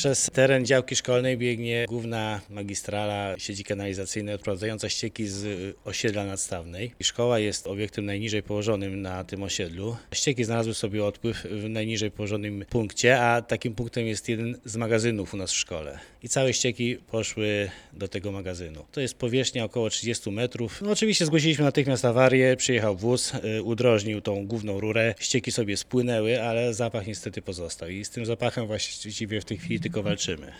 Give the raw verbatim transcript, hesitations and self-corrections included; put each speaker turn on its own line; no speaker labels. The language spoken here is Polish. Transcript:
Przez teren działki szkolnej biegnie główna magistrala sieci kanalizacyjnej odprowadzająca ścieki z osiedla Nadstawnej. Szkoła jest obiektem najniżej położonym na tym osiedlu. Ścieki znalazły sobie odpływ w najniżej położonym punkcie, a takim punktem jest jeden z magazynów u nas w szkole. I całe ścieki poszły do tego magazynu. To jest powierzchnia około trzydzieści metrów. No oczywiście zgłosiliśmy natychmiast awarię, przyjechał wóz, udrożnił tą główną rurę, ścieki sobie spłynęły, ale zapach niestety pozostał i z tym zapachem właściwie w tej chwili tylko walczymy.